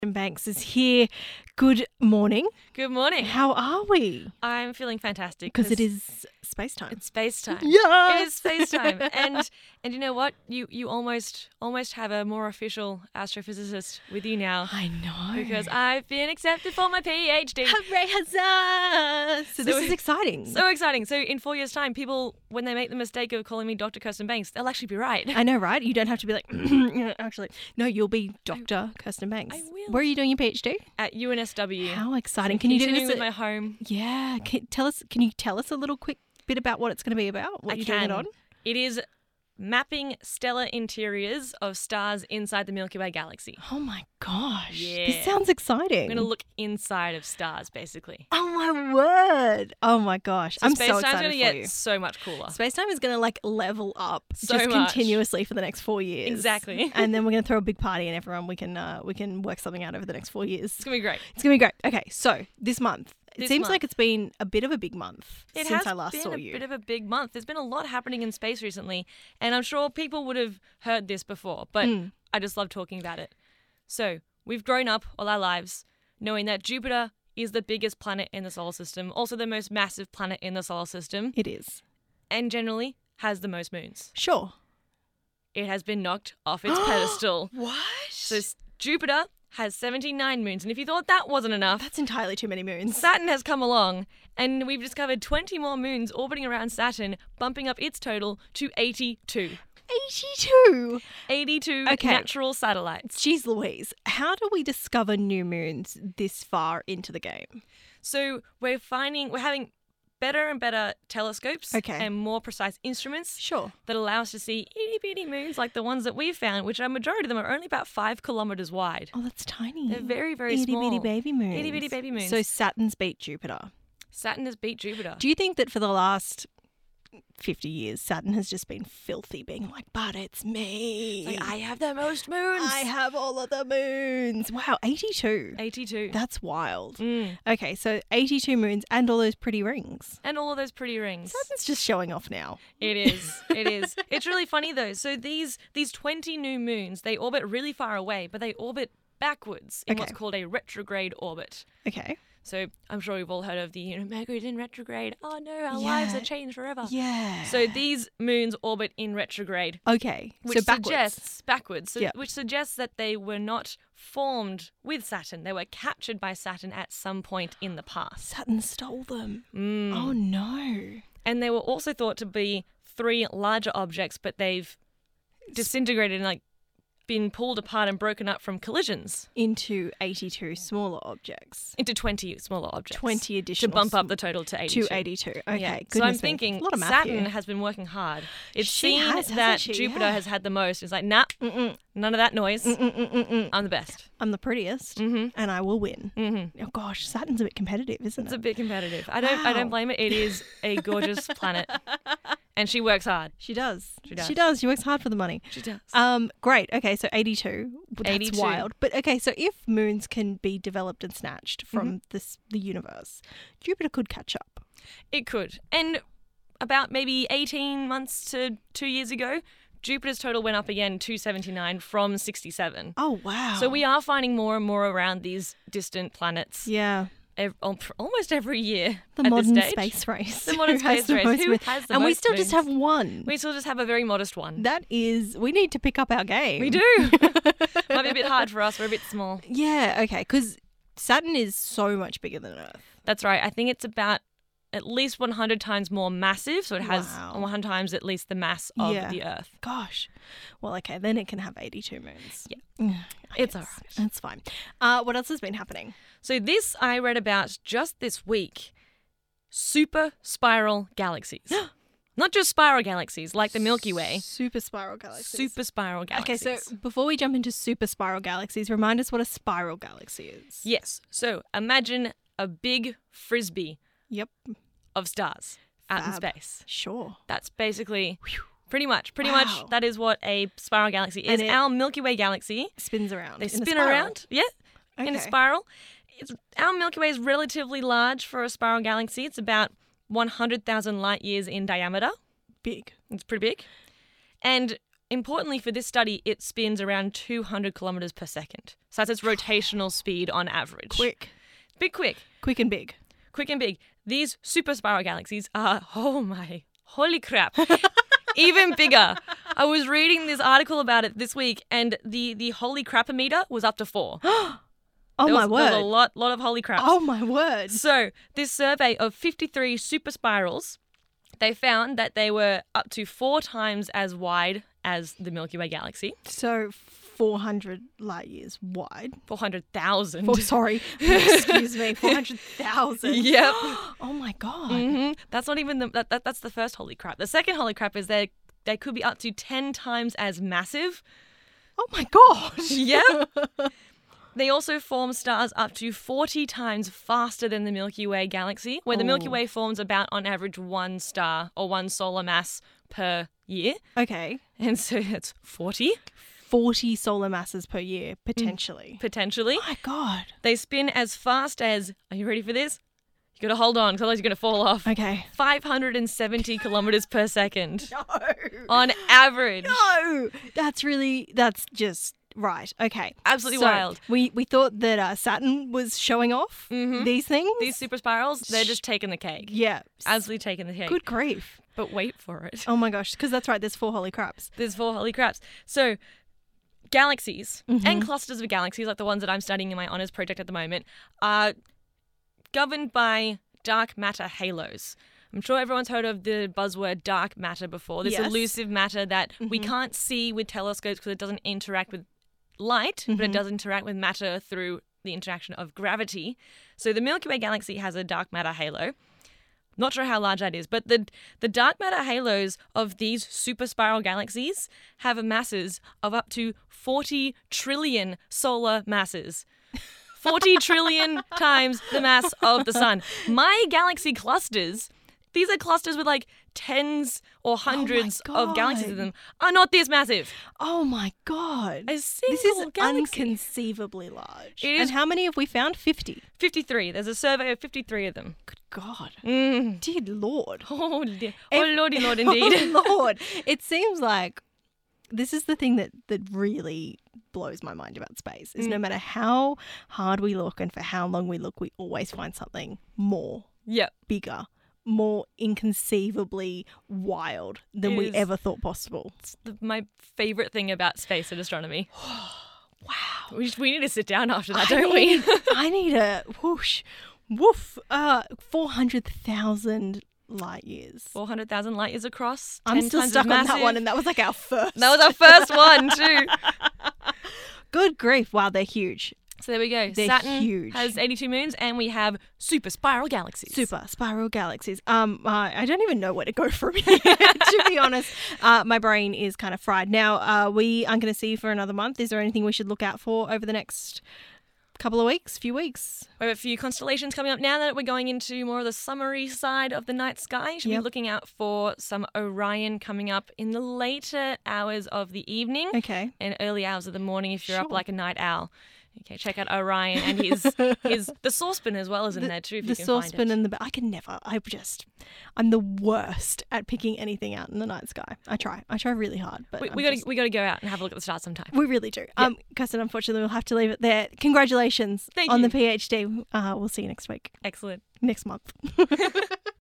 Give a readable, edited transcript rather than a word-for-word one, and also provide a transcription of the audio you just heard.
Banks is here. Good morning. Good morning. How are we? I'm feeling fantastic. Because it is space time. It's space time. Yes! It is space time. And you know what? You almost have a more official astrophysicist with you now. I know. Because I've been accepted for my PhD. Hooray, huzzah! So this is exciting. So exciting. So in 4 years' time, people, when they make the mistake of calling me Dr. Kirsten Banks, they'll actually be right. I know, right? You don't have to be like, actually. No, you'll be Dr. Kirsten Banks. I will. Where are you doing your PhD? At UNSW. How exciting. So Can you do continuing this? with my home? Yeah. Can you tell us a little quick bit about what it's going to be about? What you're doing it on? It is mapping stellar interiors of stars inside the Milky Way galaxy. Oh my gosh. Yeah. This sounds exciting. I'm going to look inside of stars, basically. Oh my word. Oh my gosh. I'm so excited Space-time's for going to you. get so much cooler. Space time is going to level up So just much. continuously for the next 4 years. Exactly. And then we're going to throw a big party and everyone we can work something out over the next 4 years. It's going to be great. It's going to be great. Okay, so this month. It This seems month. like it's been a bit of a big month It since has I last been saw a you. bit of a big month. There's been a lot happening in space recently, and I'm sure people would have heard this before, but I just love talking about it. So, we've grown up all our lives knowing that Jupiter is the biggest planet in the solar system, also the most massive planet in the solar system, It is. and generally has the most moons. Sure. It has been knocked off its pedestal. What? So, Jupiter has 79 moons, and if you thought that wasn't enough, That's entirely too many moons. Saturn has come along, and we've discovered 20 more moons orbiting around Saturn, bumping up its total to 82. 82. 82 Okay. natural satellites. Jeez Louise. How do we discover new moons this far into the game? So we're having better and better telescopes Okay. and more precise instruments Sure. that allow us to see itty bitty moons like the ones that we've found, which a majority of them are only about 5 kilometres wide. Oh, that's tiny. They're very, very Itty small. bitty baby moons. Itty bitty baby moons. So Saturn's beat Jupiter. Saturn has beat Jupiter. Do you think that for the last 50 years, Saturn has just been filthy, being like, but it's me. It's like, I have the most moons. I have all of the moons. Wow, 82. 82. That's wild. Mm. Okay, so 82 moons and all those pretty rings. And all of those pretty rings. Saturn's just showing off now. It is. It is. It's really funny though. So these 20 new moons, they orbit really far away, but they orbit backwards in what's Okay. called a retrograde orbit. Okay. So I'm sure we've all heard of the Mercury's in retrograde. Oh no, our lives are changed forever. Yeah. So these moons orbit in retrograde, Okay, which so backwards. suggests backwards. So, Yeah. which suggests that they were not formed with Saturn. They were captured by Saturn at some point in the past. Saturn stole them. Mm. Oh no. And they were also thought to be 3 larger objects, but they've disintegrated and been pulled apart and broken up from collisions Into 82 smaller objects. into 20 smaller objects. 20 to additional. bump up the total to 82. to 82. Okay, Yeah. So I'm goodness me. thinking A lot of math Saturn here. has been working hard. It's She seen has, hasn't that she? Jupiter Yeah. has had the most. It's like, nah, none of that noise. I'm the best. I'm the prettiest, and I will win. Oh gosh, Saturn's a bit competitive, isn't It's it? a bit competitive. I don't blame it. It is a gorgeous planet. And she works hard. She does. She does. She does. She works hard for the money. She does. Great. Okay, so 82. That's 82. wild. But okay, so if moons can be developed and snatched from the universe, Jupiter could catch up. It could. And about maybe 18 months to 2 years ago, Jupiter's total went up again to 79 from 67. Oh wow. So we are finding more and more around these distant planets yeah. almost every year The at modern this stage. space race. The modern Who has space the race. most Who moons? has the And we most still just moons? have one. We still just have a very modest one. That is, we need to pick up our game. We do. Might be a bit hard for us. We're a bit small. Yeah, okay, because Saturn is so much bigger than Earth. That's right. I think it's about at least 100 times more massive. So it has Wow. 100 times at least the mass of Yeah. the Earth. Gosh. Well, okay, then it can have 82 moons. Yeah. It's all right. That's fine. What else has been happening? So this I read about just this week. Super spiral galaxies. Not just spiral galaxies like the Milky Way. Super spiral galaxies. Super spiral Okay, galaxies. so before we jump into super spiral galaxies, remind us what a spiral galaxy is. Yes. So imagine a big frisbee Yep. of stars out in Fab. space. Sure. That's basically pretty much Wow. that is what a spiral galaxy is. And it- Our Milky Way galaxy, Spins around. they in a spin spiral. around, in a Okay. spiral. Our Milky Way is relatively large for a spiral galaxy. It's about 100,000 light years in diameter. Big. It's pretty big. And importantly for this study, it spins around 200 kilometers per second. So that's its rotational speed on average. Quick. Big quick. Quick and big. Quick and big. These super spiral galaxies are, oh my, holy crap, even bigger. I was reading this article about it this week, and the holy crapometer was up to 4. Oh, my word. There was a lot of holy craps. Oh, my word. So this survey of 53 super spirals, they found that they were up to 4 times as wide as the Milky Way galaxy. So 400 light years wide. 400,000. Sorry. Excuse me. 400,000. Yep. Oh, my God. Mm-hmm. That's not even that's the first holy crap. The second holy crap is they could be up to 10 times as massive. Oh, my gosh. Yep. They also form stars up to 40 times faster than the Milky Way galaxy, where the Milky Way forms about, on average, 1 star or 1 solar mass per year. Okay. And so that's 40. 40 solar masses per year, potentially. Potentially. Oh, my God. They spin as fast as, are you ready for this? You got to hold on, because otherwise you're going to fall off. Okay. 570 kilometers per second. No. On average. No. That's just... Right. Okay. Absolutely So, wild. We thought that Saturn was showing off these things. These super spirals, they're just taking the cake. Yeah. Absolutely taking the cake. Good grief. But wait for it. Oh my gosh. Because that's right. There's 4 holy craps. There's 4 holy craps. So galaxies and clusters of galaxies, like the ones that I'm studying in my honours project at the moment, are governed by dark matter halos. I'm sure everyone's heard of the buzzword dark matter before. This Yes. elusive matter that we can't see with telescopes because it doesn't interact with light, but it does interact with matter through the interaction of gravity. So the Milky Way galaxy has a dark matter halo. Not sure how large that is, but the dark matter halos of these super spiral galaxies have masses of up to 40 trillion solar masses. 40 trillion times the mass of the sun. My galaxy clusters, these are clusters with like tens or hundreds of galaxies in them, are not this massive. Oh my God. A single This is galaxy. inconceively large. It is. And how many have we found? 50. 53. There's a survey of 53 of them. Good God. Mm. Dear Lord. Oh, lordy lord indeed. Oh Lord. It seems like this is the thing that really blows my mind about space is no matter how hard we look and for how long we look, we always find something more, Yep. bigger, more inconceivably wild than we is. ever thought possible. My favourite thing about space and astronomy. Wow. We need to sit down after that, don't we? I need a whoosh, woof, 400,000 light years. 400,000 light years across. I'm 10 still times stuck as on that massive. one, and that was like our first. That was our first one too. Good grief. Wow, they're huge. So there we go. They're Saturn huge. has 82 moons, and we have super spiral galaxies. Super spiral galaxies. I don't even know where to go from here, to be honest. My brain is kind of fried. Now, we aren't going to see you for another month. Is there anything we should look out for over the next couple of weeks, few weeks? We have a few constellations coming up now that we're going into more of the summery side of the night sky. Should be looking out for some Orion coming up in the later hours of the evening Okay. and early hours of the morning if you're up Sure. like a night owl. Okay, check out Orion and his the saucepan as well as in there too. If The you can find saucepan it. and I can never. I'm the worst at picking anything out in the night sky. I try really hard, but We got to go out and have a look at the stars sometime. we really do. Kirsten, unfortunately, we'll have to leave it there. Congratulations Thank on you. the PhD. We'll see you next week, Excellent. next month.